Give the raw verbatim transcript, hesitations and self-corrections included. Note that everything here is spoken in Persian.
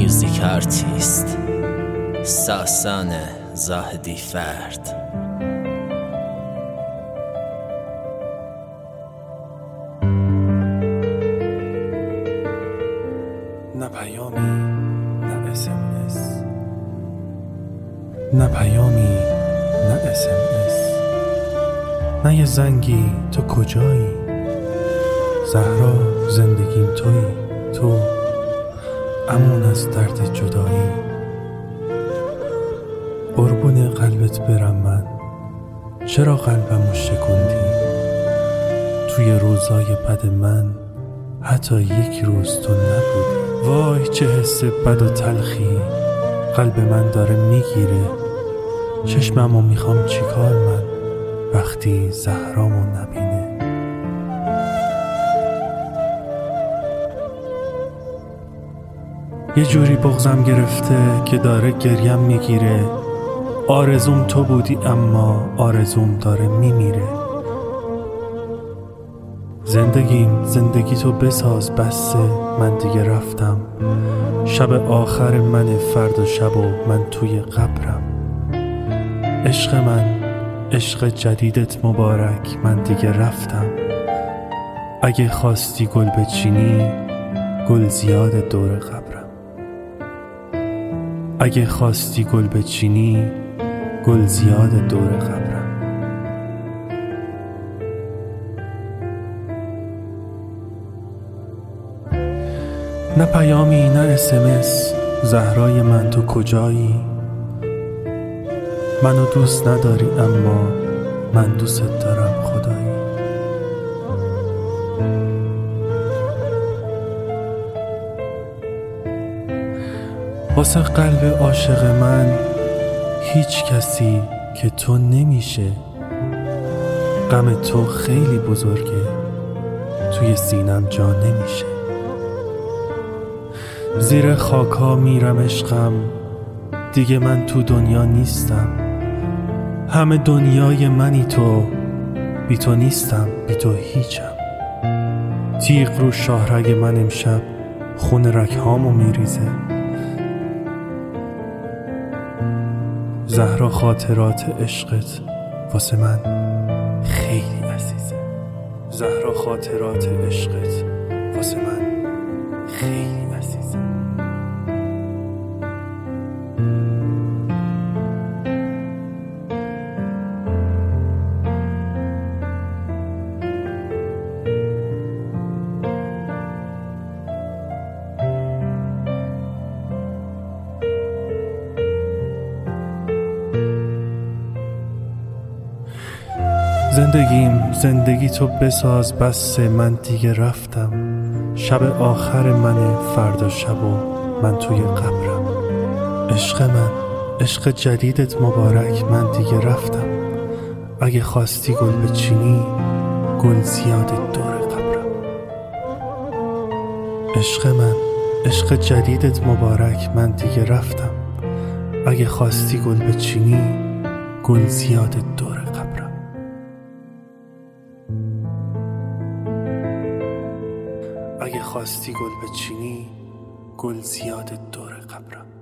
ریزیکارتیست ساسان زاهدی فرد. نه پیامی نه اس ام اس، نه پیامی نه اس ام اس، نه یه زنگی تو کجایی؟ زهرا زندگیم تویی، تو امون از درد جدایی. قربون قلبت برم من، چرا قلبمو شکندی؟ توی روزای بد من حتی یک روز تو نبودی. وای چه حس بد و تلخی قلب من داره میگیره. چشممو میخوام چیکار من وقتی زهرامو نبینه. یه جوری بغضم گرفته که داره گریم میگیره. آرزوم تو بودی اما آرزوم داره میمیره. زندگیم زندگی تو بساز بسه، من دیگه رفتم. شب آخر من فردا شب و من توی قبرم. عشق من عشق جدیدت مبارک، من دیگه رفتم. اگه خواستی گل بچینی گل زیاد دور قبرم. اگه خواستی گل بچینی گل زیاد دور قبرم. نه پیامی نه اس ام اس، زهرای من تو کجایی؟ منو دوست نداری اما من دوست دارم خدایی. واسه قلب عاشق من هیچ کسی که تو نمیشه. غم تو خیلی بزرگه، توی سینم جا نمیشه. زیر خاکا میرم عشقم، دیگه من تو دنیا نیستم. همه دنیای منی تو، بی تو نیستم، بی تو هیچم. تیغ رو شاهرگ من امشب خون رگهامو میریزه. زهرا خاطرات عشقت واسه من خیلی عزیزه. زهرا خاطرات عشقت واسه من خیلی عزیزه. زندگیم زندگی تو بساز بسه، من دیگه رفتم. شب آخر من فردا شب و من توی قبرم. عشق من عشق جدیدت مبارک، من دیگه رفتم. اگه خواستی گل بچینی گل زیاد دور قبرم. عشق من عشق جدیدت مبارک، من دیگه رفتم. اگه خواستی گل بچینی گل زیاد دور قبرم. اگه خواستی گل بچینی گل زیاد دور قبرم.